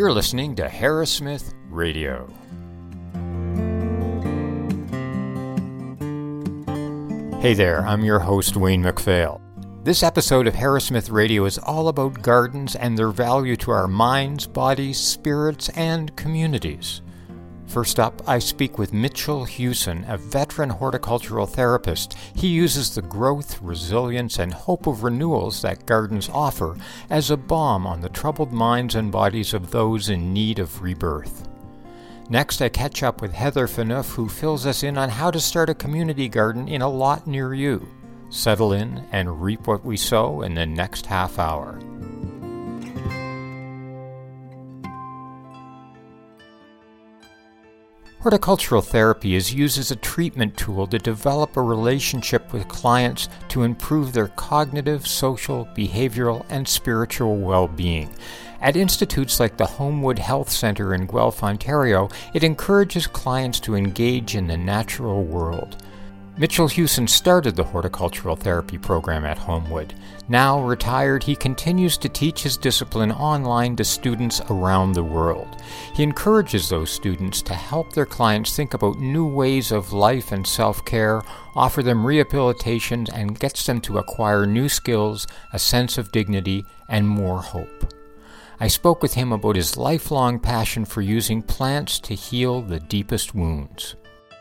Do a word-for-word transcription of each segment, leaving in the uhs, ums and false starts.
You're listening to Harrismith Radio. Hey there, I'm your host, Wayne MacPhail. This episode of Harrismith Radio is all about gardens and their value to our minds, bodies, spirits, and communities. First up, I speak with Mitchell Hewson, a veteran horticultural therapist. He uses the growth, resilience, and hope of renewals that gardens offer as a balm on the troubled minds and bodies of those in need of rebirth. Next, I catch up with Heather Phaneuf, who fills us in on how to start a community garden in a lot near you. Settle in and reap what we sow in the next half hour. Horticultural therapy is used as a treatment tool to develop a relationship with clients to improve their cognitive, social, behavioral, and spiritual well-being. At institutes like the Homewood Health Centre in Guelph, Ontario, it encourages clients to engage in the natural world. Mitchell Hewson started the horticultural therapy program at Homewood. Now retired, he continues to teach his discipline online to students around the world. He encourages those students to help their clients think about new ways of life and self-care, offer them rehabilitation, and gets them to acquire new skills, a sense of dignity, and more hope. I spoke with him about his lifelong passion for using plants to heal the deepest wounds.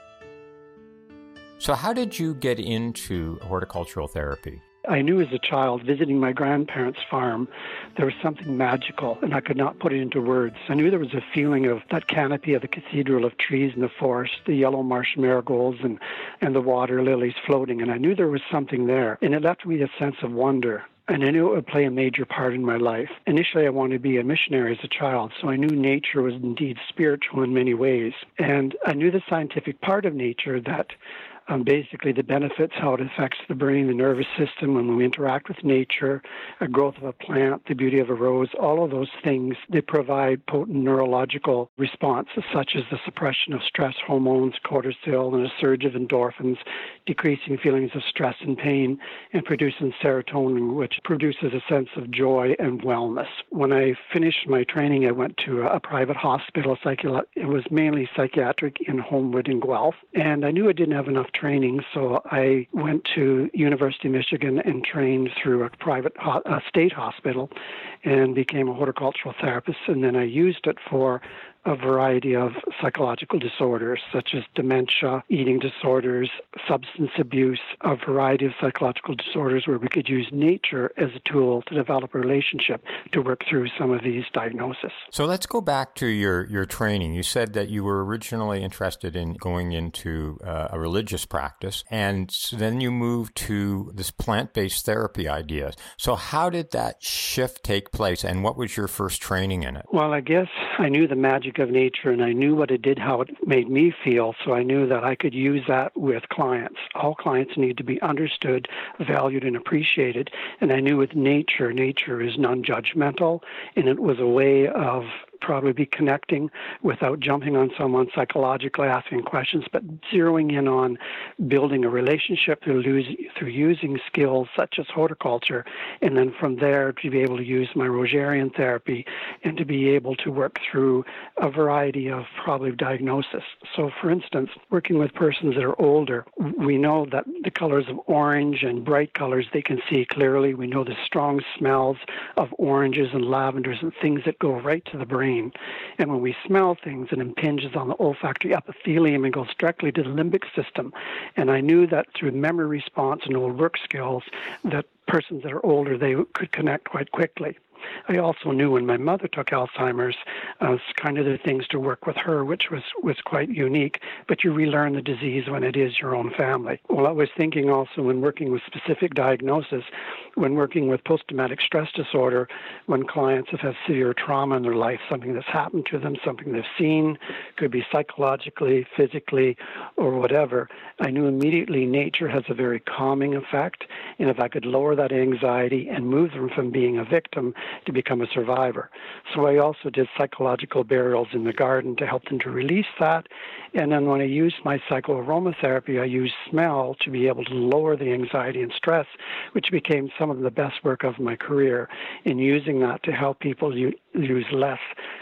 So how did you get into horticultural therapy? I knew as a child, visiting my grandparents' farm, there was something magical, and I could not put it into words. I knew there was a feeling of that canopy of the cathedral of trees in the forest, the yellow marsh marigolds and, and the water lilies floating, and I knew there was something there, and it left me a sense of wonder. And I knew it would play a major part in my life. Initially, I wanted to be a missionary as a child, so I knew nature was indeed spiritual in many ways. And I knew the scientific part of nature, that Um, basically the benefits, how it affects the brain, the nervous system when we interact with nature, a growth of a plant, the beauty of a rose, all of those things, they provide potent neurological responses such as the suppression of stress hormones, cortisol, and a surge of endorphins, decreasing feelings of stress and pain, and producing serotonin, which produces a sense of joy and wellness. When I finished my training, I went to a, a private hospital. Psychi- it was mainly psychiatric in Homewood in Guelph, and I knew I didn't have enough training, so I went to University of Michigan and trained through a private ho- a state hospital and became a horticultural therapist, and then I used it for a variety of psychological disorders such as dementia, eating disorders, substance abuse, a variety of psychological disorders where we could use nature as a tool to develop a relationship to work through some of these diagnoses. So let's go back to your, your training. You said that you were originally interested in going into uh, a religious practice, and so then you moved to this plant-based therapy idea. So how did that shift take place, and what was your first training in it? Well, I guess I knew the magic of nature, and I knew what it did, how it made me feel, so I knew that I could use that with clients. All clients need to be understood, valued, and appreciated, and I knew with nature, nature is non-judgmental, and it was a way of probably be connecting without jumping on someone psychologically, asking questions, but zeroing in on building a relationship through, lose, through using skills such as horticulture, and then from there to be able to use my Rogerian therapy and to be able to work through a variety of probably diagnosis. So for instance, working with persons that are older, we know that the colors of orange and bright colors they can see clearly. We know the strong smells of oranges and lavenders and things that go right to the brain. And when we smell things, it impinges on the olfactory epithelium and goes directly to the limbic system. And I knew that through memory response and old work skills, that persons that are older, they could connect quite quickly. I also knew when my mother took Alzheimer's, uh, kind of the things to work with her, which was, was quite unique, but you relearn the disease when it is your own family. Well, I was thinking also when working with specific diagnosis, when working with post-traumatic stress disorder, when clients have had severe trauma in their life, something that's happened to them, something they've seen, could be psychologically, physically, or whatever, I knew immediately nature has a very calming effect, and if I could lower that anxiety and move them from being a victim to become a survivor. So I also did psychological burials in the garden to help them to release that. And then when I used my psychoaromatherapy, I used smell to be able to lower the anxiety and stress, which became some of the best work of my career in using that to help people use less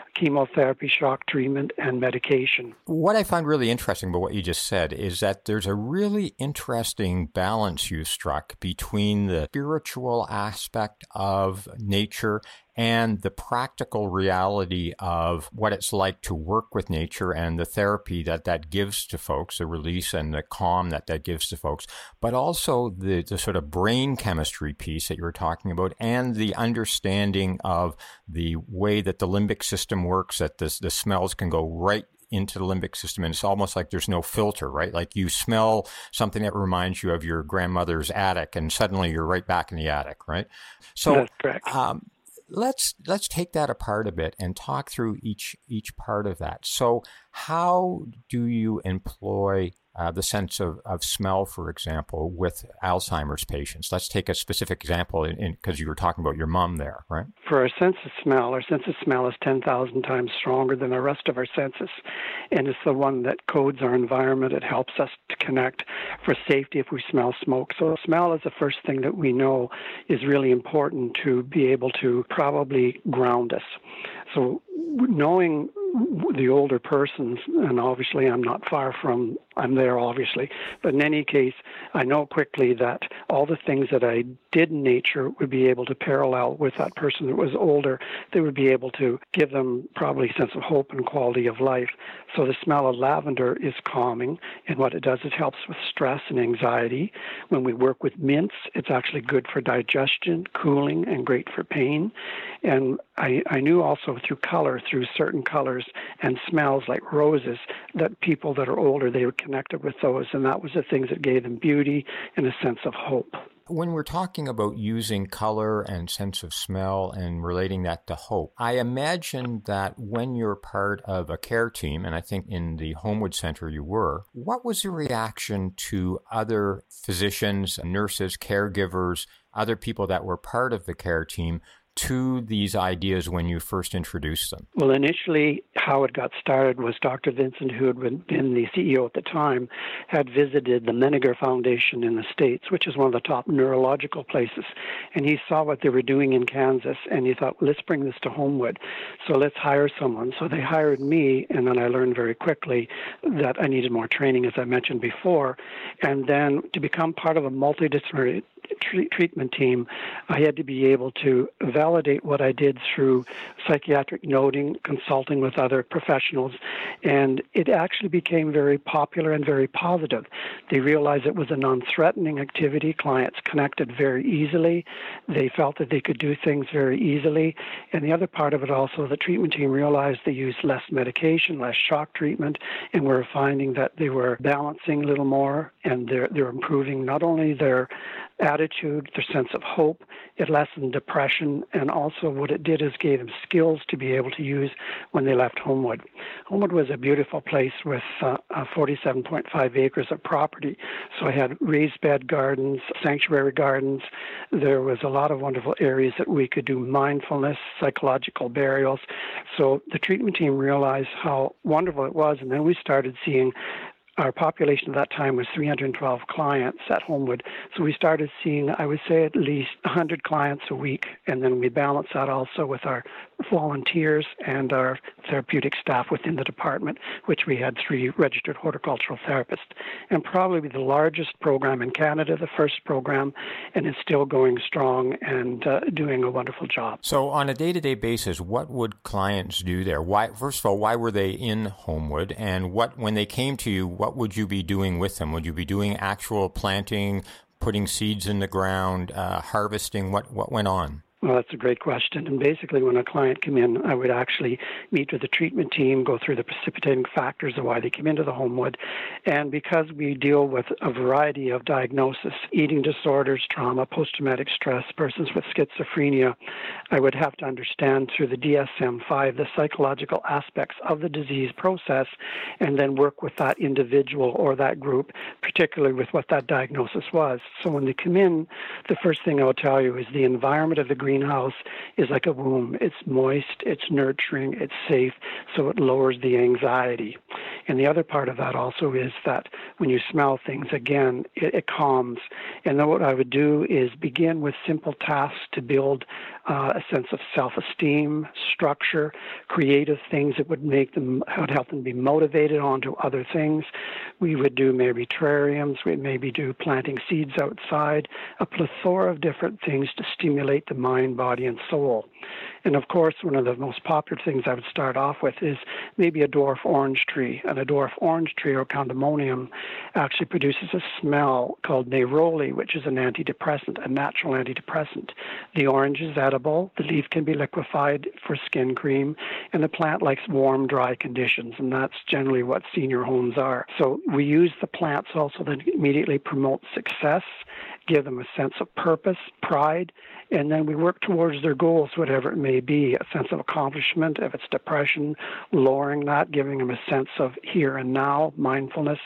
chemotherapy, shock treatment, and medication. What I find really interesting about what you just said is that there's a really interesting balance you struck between the spiritual aspect of nature and the practical reality of what it's like to work with nature and the therapy that that gives to folks, the release and the calm that that gives to folks, but also the, the sort of brain chemistry piece that you were talking about and the understanding of the way that the limbic system works, that this, the smells can go right into the limbic system. And it's almost like there's no filter, right? Like you smell something that reminds you of your grandmother's attic and suddenly you're right back in the attic, right? So, that's correct. Um, Let's let's take that apart a bit and talk through each each part of that. So how do you employ uh, the sense of, of smell, for example, with Alzheimer's patients? Let's take a specific example because you were talking about your mom there, right? For our sense of smell, our sense of smell is ten thousand times stronger than the rest of our senses. And it's the one that codes our environment. It helps us to connect for safety if we smell smoke. So smell is the first thing that we know is really important to be able to probably ground us. So knowing the older persons, and obviously I'm not far from, I'm there obviously, but in any case, I know quickly that all the things that I did in nature would be able to parallel with that person that was older. They would be able to give them probably a sense of hope and quality of life. So the smell of lavender is calming, and what it does is helps with stress and anxiety. When we work with mints, it's actually good for digestion, cooling, and great for pain. And I, I knew also through color, through certain colors and smells like roses, that people that are older, they were connected with those, and that was the things that gave them beauty and a sense of hope. When we're talking about using color and sense of smell and relating that to hope, I imagine that when you're part of a care team, and I think in the Homewood Center you were, what was the reaction to other physicians, nurses, caregivers, other people that were part of the care team to these ideas when you first introduced them? Well, initially, how it got started was Doctor Vincent, who had been the C E O at the time, had visited the Menninger Foundation in the States, which is one of the top neurological places. And he saw what they were doing in Kansas, and he thought, let's bring this to Homewood. So let's hire someone. So they hired me, and then I learned very quickly that I needed more training, as I mentioned before. And then to become part of a multidisciplinary treatment team, I had to be able to validate what I did through psychiatric noting, consulting with other professionals, and it actually became very popular and very positive. They realized it was a non-threatening activity. Clients connected very easily. They felt that they could do things very easily. And the other part of it also, the treatment team realized they used less medication, less shock treatment, and we're finding that they were balancing a little more, and they're, they're improving not only their attitude, their sense of hope. It lessened depression, and also what it did is gave them skills to be able to use when they left Homewood. Homewood was a beautiful place with uh, forty-seven point five acres of property. So I had raised bed gardens, sanctuary gardens. There was a lot of wonderful areas that we could do mindfulness, psychological burials. So the treatment team realized how wonderful it was, and then we started seeing our population at that time was three hundred twelve clients at Homewood. So we started seeing, I would say, at least one hundred clients a week. And then we balanced that also with our volunteers and our therapeutic staff within the department, which we had three registered horticultural therapists. And probably the largest program in Canada, the first program, and it's still going strong and uh, doing a wonderful job. So on a day-to-day basis, what would clients do there? Why, first of all, why were they in Homewood? And what, when they came to you, what would you be doing with them? Would you be doing actual planting, putting seeds in the ground, uh, harvesting? What what went on? Well, that's a great question. And basically, when a client came in, I would actually meet with the treatment team, go through the precipitating factors of why they came into the Homewood. And because we deal with a variety of diagnoses, eating disorders, trauma, post-traumatic stress, persons with schizophrenia, I would have to understand through the D S M five the psychological aspects of the disease process and then work with that individual or that group, particularly with what that diagnosis was. So when they come in, the first thing I'll tell you is the environment of the green greenhouse is like a womb. It's moist, it's nurturing, it's safe, so it lowers the anxiety. And the other part of that also is that when you smell things, again, it, it calms. And then what I would do is begin with simple tasks to build uh, a sense of self-esteem, structure, creative things that would make them, would help them be motivated onto other things. We would do maybe terrariums, we'd maybe do planting seeds outside, a plethora of different things to stimulate the mind, body, and soul. And of course, one of the most popular things I would start off with is maybe a dwarf orange tree. And a dwarf orange tree, or Condamonium, actually produces a smell called neroli, which is an antidepressant, a natural antidepressant. The orange is edible, the leaf can be liquefied for skin cream, and the plant likes warm, dry conditions, and that's generally what senior homes are. So we use the plants also that immediately promote success, give them a sense of purpose, pride, and then we work towards their goals, whatever it may be, a sense of accomplishment. If it's depression, lowering that, giving them a sense of here and now, mindfulness.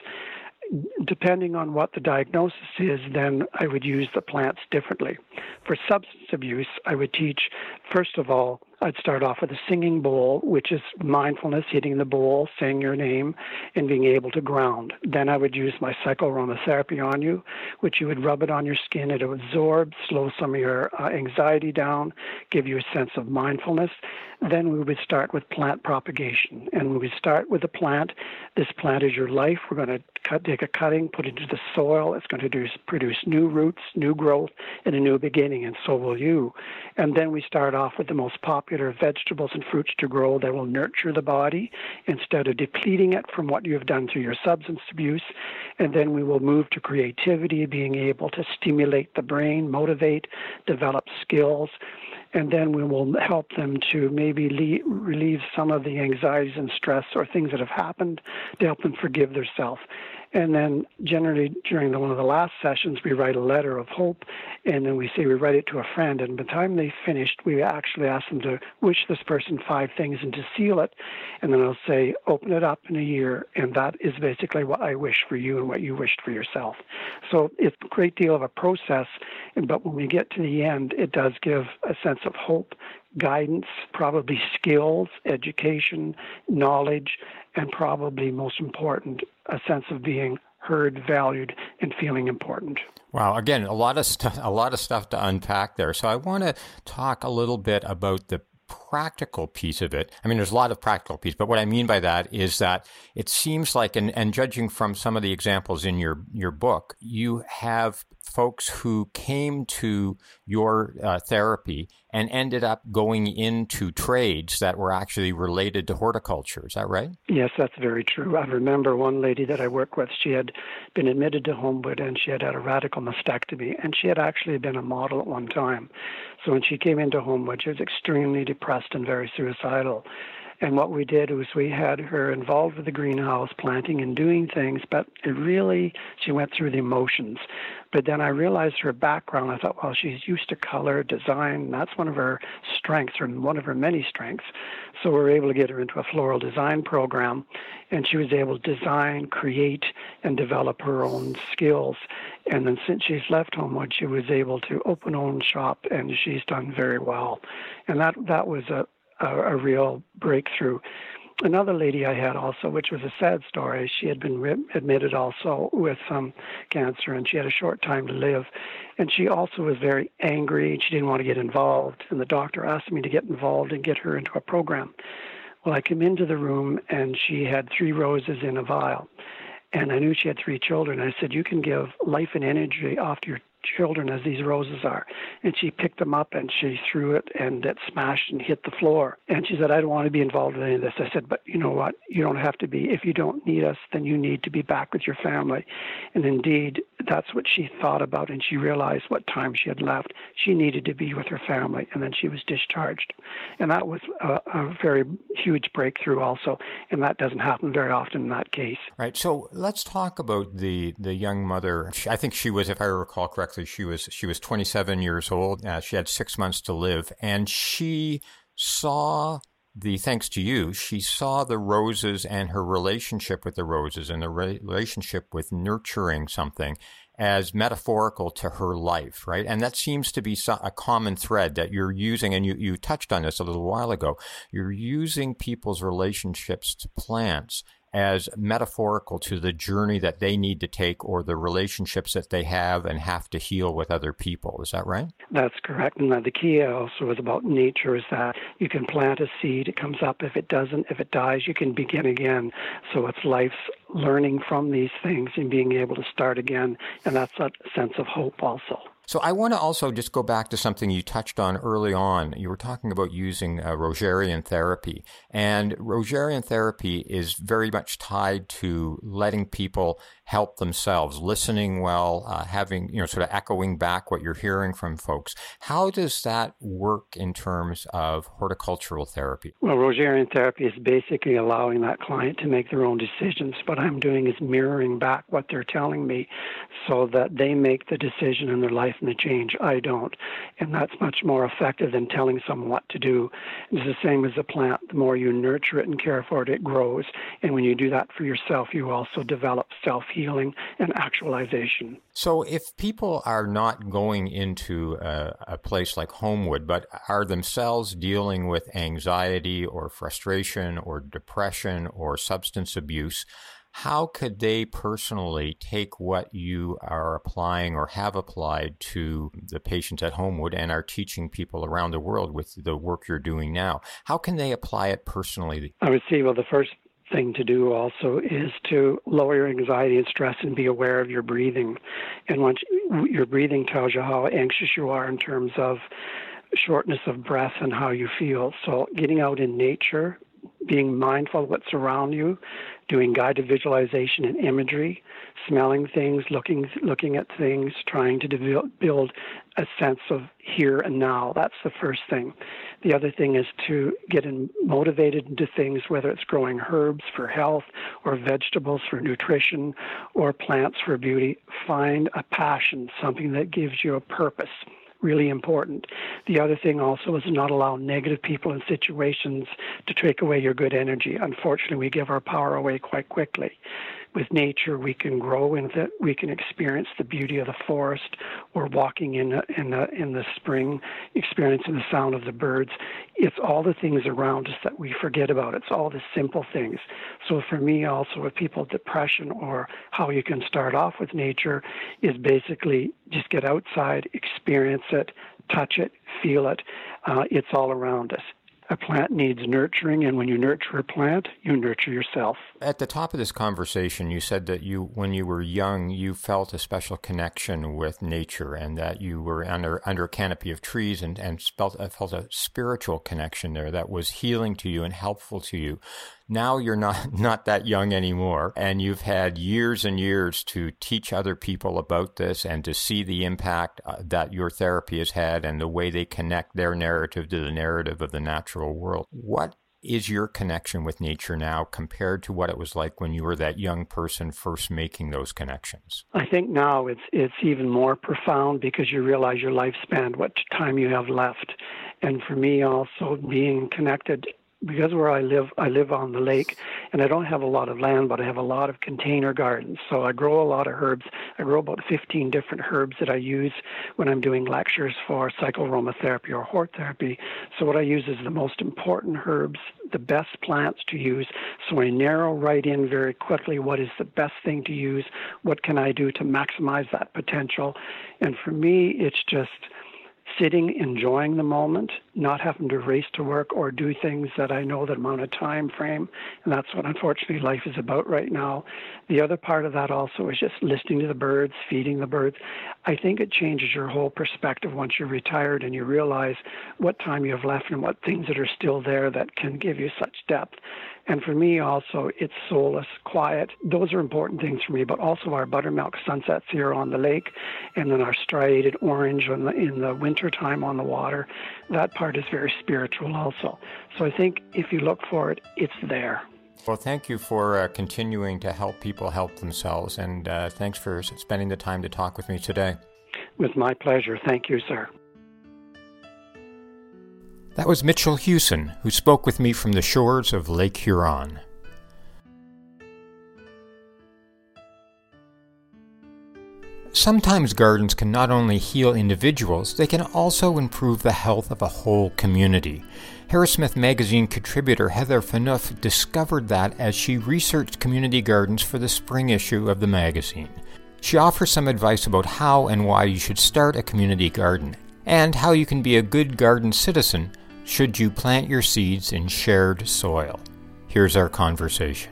Depending on what the diagnosis is, then I would use the plants differently. For substance abuse, I would teach, first of all, I'd start off with a singing bowl, which is mindfulness, hitting the bowl, saying your name, and being able to ground. Then I would use my psychoaromatherapy on you, which you would rub it on your skin. It would absorb, slow some of your uh, anxiety down, give you a sense of mindfulness. Then we would start with plant propagation. And when we start with a plant, this plant is your life. We're going to cut, take a cutting, put it into the soil. It's going to do, produce new roots, new growth, and a new beginning, and so will you. And then we start off with the most popular vegetables and fruits to grow that will nurture the body instead of depleting it from what you have done through your substance abuse. And then we will move to creativity, being able to stimulate the brain, motivate, develop skills. And then we will help them to maybe le- relieve some of the anxieties and stress or things that have happened to help them forgive themselves. And then generally during the, one of the last sessions, we write a letter of hope, and then we say we write it to a friend. And by the time they finished, we actually ask them to wish this person five things and to seal it. And then I'll say, open it up in a year, and that is basically what I wish for you and what you wished for yourself. So it's a great deal of a process, but when we get to the end, it does give a sense of hope, guidance, probably skills, education, knowledge, and probably most important, a sense of being heard, valued, and feeling important. Wow. Again, a lot of stuff, a lot of stuff to unpack there. So I want to talk a little bit about the practical piece of it. I mean, there's a lot of practical piece, but what I mean by that is that it seems like, and, and judging from some of the examples in your, your book, you have folks who came to your uh, therapy and ended up going into trades that were actually related to horticulture. Is that right? Yes, that's very true. I remember one lady that I worked with, she had been admitted to Homewood and she had had a radical mastectomy, and she had actually been a model at one time. So when she came into Homewood, she was extremely depressed and very suicidal. And what we did was we had her involved with the greenhouse, planting and doing things, but it really, she went through the emotions. But then I realized her background. I thought, well, she's used to color, design. That's one of her strengths, or one of her many strengths. So we were able to get her into a floral design program, and she was able to design, create, and develop her own skills. And then since she's left Homewood, she was able to open her own shop, and she's done very well. And that, that was a A, a real breakthrough. Another lady I had also, which was a sad story, she had been re- admitted also with um, cancer, and she had a short time to live. And she also was very angry, and she didn't want to get involved. And the doctor asked me to get involved and get her into a program. Well, I came into the room, and she had three roses in a vial. And I knew she had three children. I said, you can give life and energy off to your children as these roses are. And she picked them up and she threw it, and it smashed and hit the floor. And she said, I don't want to be involved in any of this. I said, but you know what? You don't have to be. If you don't need us, then you need to be back with your family. And indeed, that's what she thought about, and she realized what time she had left. She needed to be with her family, and then she was discharged. And that was a, a very huge breakthrough also, and that doesn't happen very often in that case. Right. So let's talk about the, the young mother. I think she was, if I recall correctly, she was she was twenty-seven years old. Uh, she had six months to live, and she saw the, thanks to you, she saw the roses and her relationship with the roses and the re- relationship with nurturing something. as metaphorical to her life, right? And that seems to be a common thread that you're using, and you, you touched on this a little while ago. You're using people's relationships to plants as metaphorical to the journey that they need to take or the relationships that they have and have to heal with other people. Is that right? That's correct. And the key also is about nature is that you can plant a seed, it comes up. If it doesn't, if it dies, you can begin again. So it's life's learning from these things and being able to start again. And that's a sense of hope also. So I want to also just go back to something you touched on early on. You were talking about using uh, Rogerian therapy. And Rogerian therapy is very much tied to letting people help themselves, listening well, uh, having, you know, sort of echoing back what you're hearing from folks. How does that work in terms of horticultural therapy? Well, Rogerian therapy is basically allowing that client to make their own decisions. What I'm doing is mirroring back what they're telling me so that they make the decision in their life and the change. I don't. And that's much more effective than telling someone what to do. It's the same as a plant. The more you nurture it and care for it, it grows. And when you do that for yourself, you also develop self-healing and actualization. So if people are not going into a, a place like Homewood, but are themselves dealing with anxiety or frustration or depression or substance abuse, how could they personally take what you are applying or have applied to the patients at Homewood and are teaching people around the world with the work you're doing now? How can they apply it personally? I would say, well, the first thing to do also is to lower your anxiety and stress and be aware of your breathing. And once your breathing tells you how anxious you are in terms of shortness of breath and how you feel. So getting out in nature, being mindful of what's around you, doing guided visualization and imagery, smelling things, looking looking at things, trying to de- build a sense of here and now. That's the first thing. The other thing is to get in, motivated into things, whether it's growing herbs for health or vegetables for nutrition or plants for beauty. Find a passion, something that gives you a purpose. Really important. The other thing also is not allow negative people and situations to take away your good energy. Unfortunately, we give our power away quite quickly. With nature, we can grow in it. We can experience the beauty of the forest, or walking in the, in the in the spring, experiencing the sound of the birds. It's all the things around us that we forget about. It's all the simple things. So for me, also with people with depression, or how you can start off with nature, is basically just get outside, experience it, touch it, feel it. Uh, it's all around us. A plant needs nurturing, and when you nurture a plant, you nurture yourself. At the top of this conversation, you said that you, when you were young, you felt a special connection with nature, and that you were under under a canopy of trees and, and felt, felt a spiritual connection there that was healing to you and helpful to you. Now you're not, not that young anymore, and you've had years and years to teach other people about this and to see the impact uh, that your therapy has had and the way they connect their narrative to the narrative of the natural world. What is your connection with nature now compared to what it was like when you were that young person first making those connections? I think now it's it's even more profound because you realize your lifespan, what time you have left. And for me also, being connected, because where I live, I live on the lake, and I don't have a lot of land, but I have a lot of container gardens. So I grow a lot of herbs. I grow about fifteen different herbs that I use when I'm doing lectures for psychoaromatherapy or hort therapy. So what I use is the most important herbs, the best plants to use. So I narrow right in very quickly what is the best thing to use, what can I do to maximize that potential. And for me, it's just sitting, enjoying the moment, not having to race to work or do things that I know that I'm on a time frame. And that's what, unfortunately, life is about right now. The other part of that also is just listening to the birds, feeding the birds. I think it changes your whole perspective once you're retired and you realize what time you have left and what things that are still there that can give you such depth. And for me also, it's soulless, quiet. Those are important things for me, but also our buttermilk sunsets here on the lake, and then our striated orange in the, in the wintertime on the water. That part is very spiritual also. So I think if you look for it, it's there. Well, thank you for uh, continuing to help people help themselves, and uh, thanks for spending the time to talk with me today. With my pleasure. Thank you, sir. That was Mitchell Hewson, who spoke with me from the shores of Lake Huron. Sometimes gardens can not only heal individuals, they can also improve the health of a whole community. Harrismith Magazine contributor Heather Phaneuf discovered that as she researched community gardens for the spring issue of the magazine. She offers some advice about how and why you should start a community garden, and how you can be a good garden citizen should you plant your seeds in shared soil. Here's our conversation.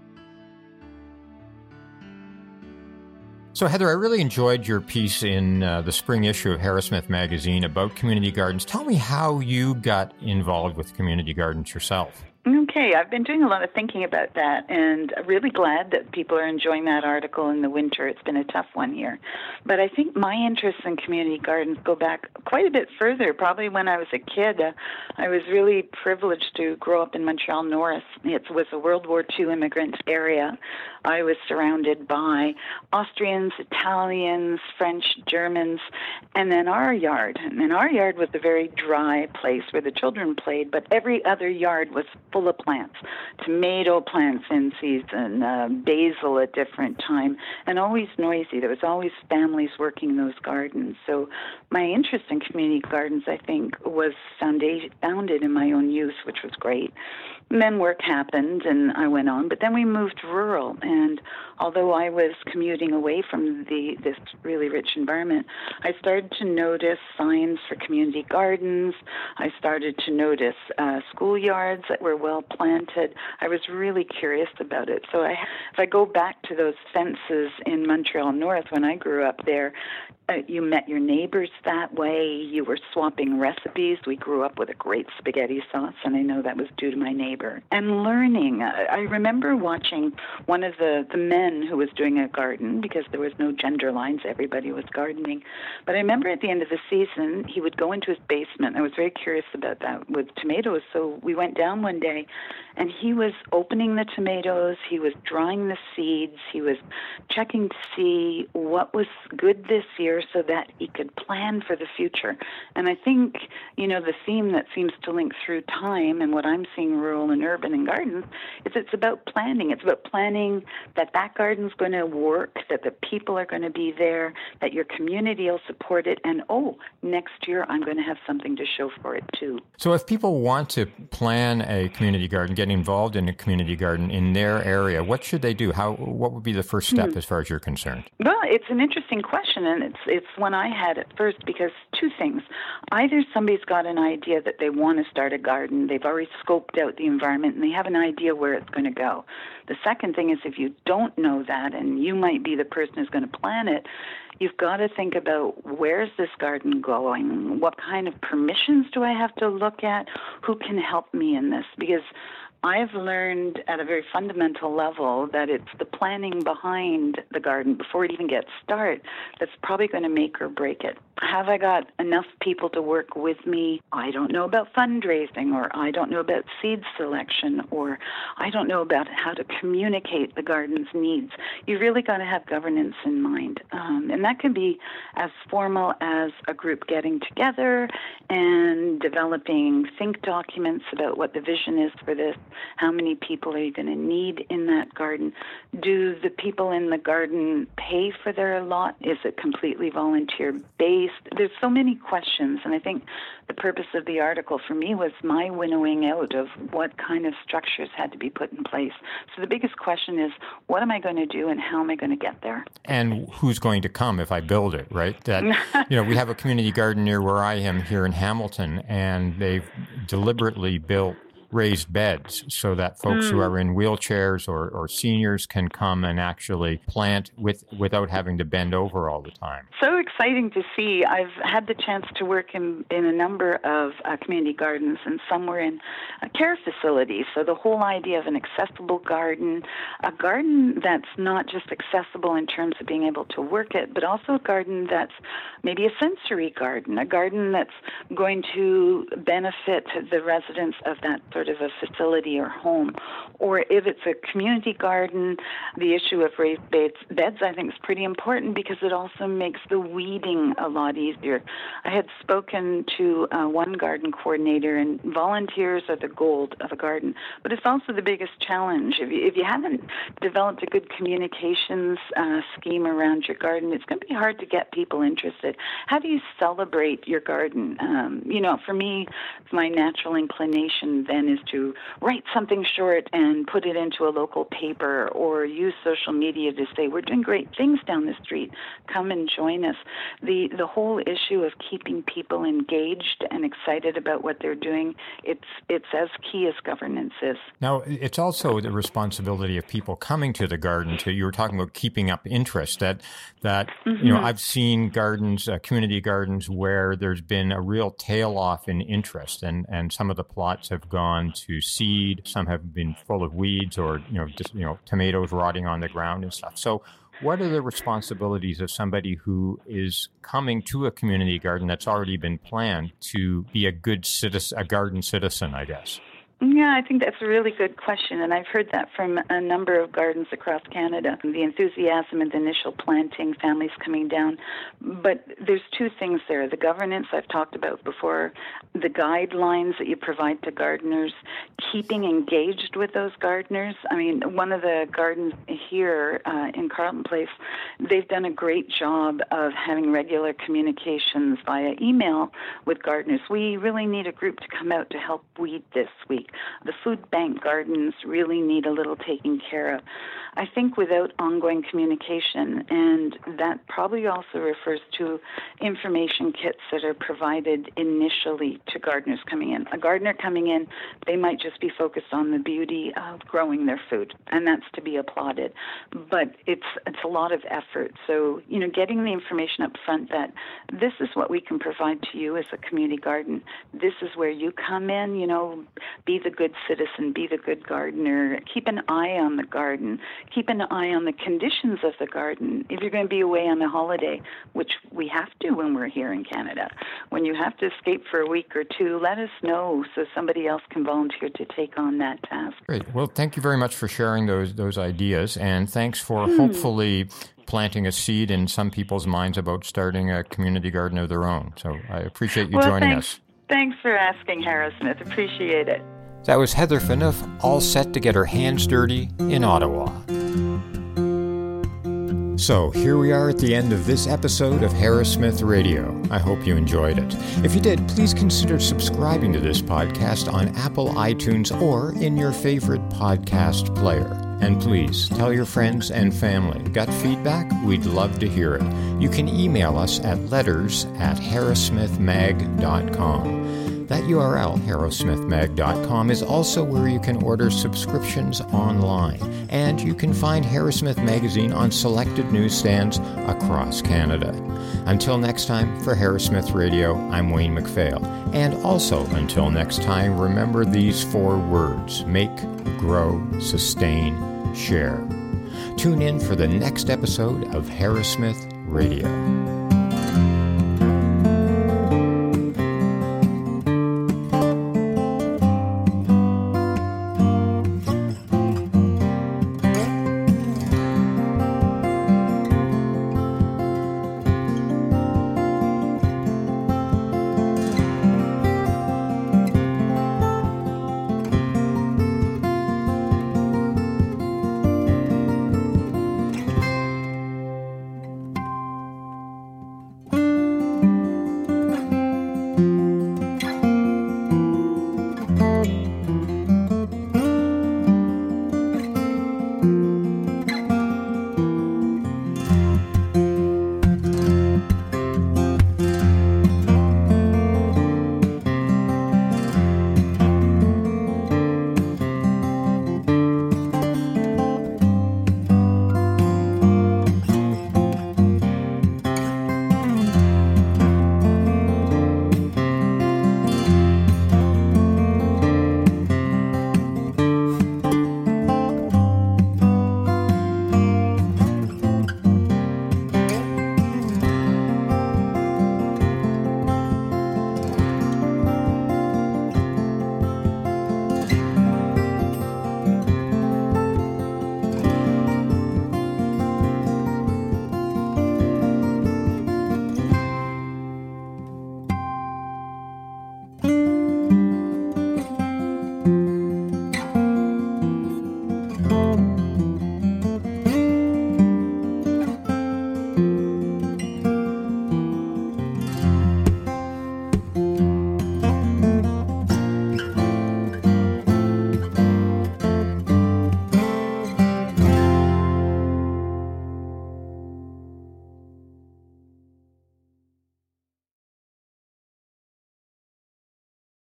So Heather, I really enjoyed your piece in uh, the spring issue of Harrismith Magazine about community gardens. Tell me how you got involved with community gardens yourself. Okay, I've been doing a lot of thinking about that, and I'm really glad that people are enjoying that article in the winter. It's been a tough one here. But I think my interests in community gardens go back quite a bit further. Probably when I was a kid, uh, I was really privileged to grow up in Montreal North. It was a World War Two immigrant area. I was surrounded by Austrians, Italians, French, Germans, and then our yard. And our yard was a very dry place where the children played, but every other yard was full of plants, tomato plants in season, uh, basil at different time, and always noisy. There was always families working those gardens. So my interest in community gardens, I think, was founded, founded in my own youth, which was great. And then work happened, and I went on. But then we moved rural, and although I was commuting away from the this really rich environment, I started to notice signs for community gardens. I started to notice uh, schoolyards that were well planted. I was really curious about it. So I, if I go back to those fences in Montreal North when I grew up there, Uh, you met your neighbors that way. You were swapping recipes. We grew up with a great spaghetti sauce, and I know that was due to my neighbor. And learning. I, I remember watching one of the, the men who was doing a garden, because there was no gender lines. Everybody was gardening. But I remember at the end of the season, he would go into his basement. I was very curious about that with tomatoes. So we went down one day, and he was opening the tomatoes. He was drying the seeds. He was checking to see what was good this year, so that he could plan for the future. And I think, you know, the theme that seems to link through time and what I'm seeing rural and urban and gardens is it's about planning. It's about planning that that garden's going to work, that the people are going to be there, that your community will support it, and, oh, next year I'm going to have something to show for it too. So if people want to plan a community garden, get involved in a community garden in their area, what should they do? How? What would be the first step mm-hmm. as far as you're concerned? Well, it's an interesting question, and it's it's one I had at first, because two things. Either somebody's got an idea that they want to start a garden, they've already scoped out the environment, and they have an idea where it's going to go. The second thing is, if you don't know that, and you might be the person who's going to plan it, you've got to think about, where's this garden going? What kind of permissions do I have to look at? Who can help me in this? Because I've learned at a very fundamental level that it's the planning behind the garden before it even gets started that's probably going to make or break it. Have I got enough people to work with me? I don't know about fundraising, or I don't know about seed selection, or I don't know about how to communicate the garden's needs. You really got to have governance in mind. Um, and that can be as formal as a group getting together and developing think documents about what the vision is for this. How many people are you going to need in that garden? Do the people in the garden pay for their lot? Is it completely volunteer-based? There's so many questions, and I think the purpose of the article for me was my winnowing out of what kind of structures had to be put in place. So the biggest question is, what am I going to do, and how am I going to get there? And who's going to come if I build it, right? That, you know, we have a community garden near where I am here in Hamilton, and they've deliberately built raised beds so that folks mm. who are in wheelchairs or, or seniors can come and actually plant with without having to bend over all the time. So exciting to see. I've had the chance to work in, in a number of uh, community gardens, and some were in uh, care facilities. So the whole idea of an accessible garden, a garden that's not just accessible in terms of being able to work it, but also a garden that's maybe a sensory garden, a garden that's going to benefit the residents of that sort sort of a facility or home. Or if it's a community garden, the issue of raised beds, beds I think is pretty important because it also makes the weeding a lot easier. I had spoken to uh, one garden coordinator, and volunteers are the gold of a garden, but it's also the biggest challenge. If you, if you haven't developed a good communications uh, scheme around your garden, it's going to be hard to get people interested. How do you celebrate your garden? Um, you know, for me, my natural inclination then is to write something short and put it into a local paper or use social media to say, we're doing great things down the street. Come and join us. The the whole issue of keeping people engaged and excited about what they're doing, it's it's as key as governance is. Now, it's also the responsibility of people coming to the garden to, you were talking about keeping up interest, that, that mm-hmm. you know, I've seen gardens, uh, community gardens where there's been a real tail off in interest, and, and some of the plots have gone to seed, some have been full of weeds or, you know, just, you know, tomatoes rotting on the ground and stuff. So what are the responsibilities of somebody who is coming to a community garden that's already been planned to be a good citizen, a garden citizen, I guess? Yeah, I think that's a really good question, and I've heard that from a number of gardens across Canada, the enthusiasm and the initial planting, families coming down. But there's two things there. The governance I've talked about before, the guidelines that you provide to gardeners, keeping engaged with those gardeners. I mean, one of the gardens here uh, in Carleton Place, they've done a great job of having regular communications via email with gardeners. We really need a group to come out to help weed this week. The food bank gardens really need a little taking care of. I think without ongoing communication, and that probably also refers to information kits that are provided initially to gardeners coming in. A gardener coming in, they might just be focused on the beauty of growing their food, and that's to be applauded. But it's it's a lot of effort. So, you know, getting the information up front that this is what we can provide to you as a community garden. This is where you come in, you know, be the good citizen, be the good gardener, keep an eye on the garden, keep an eye on the conditions of the garden. If you're going to be away on a holiday, which we have to when we're here in Canada, when you have to escape for a week or two, let us know so somebody else can volunteer to take on that task. Great. Well, thank you very much for sharing those those ideas, and thanks for hmm. hopefully planting a seed in some people's minds about starting a community garden of their own. So I appreciate you well, joining thanks. us. Thanks for asking, Harrowsmith. Appreciate it. That was Heather Phaneuf, all set to get her hands dirty in Ottawa. So here we are at the end of this episode of Harrowsmith Radio. I hope you enjoyed it. If you did, please consider subscribing to this podcast on Apple iTunes or in your favorite podcast player. And please tell your friends and family. Got feedback? We'd love to hear it. You can email us at letters at harrowsmith mag dot com. That U R L, harrowsmith mag dot com, is also where you can order subscriptions online. And you can find Harrowsmith Magazine on selected newsstands across Canada. Until next time, for Harrowsmith Radio, I'm Wayne MacPhail. And also, until next time, remember these four words: make, grow, sustain, share. Tune in for the next episode of Harrowsmith Radio.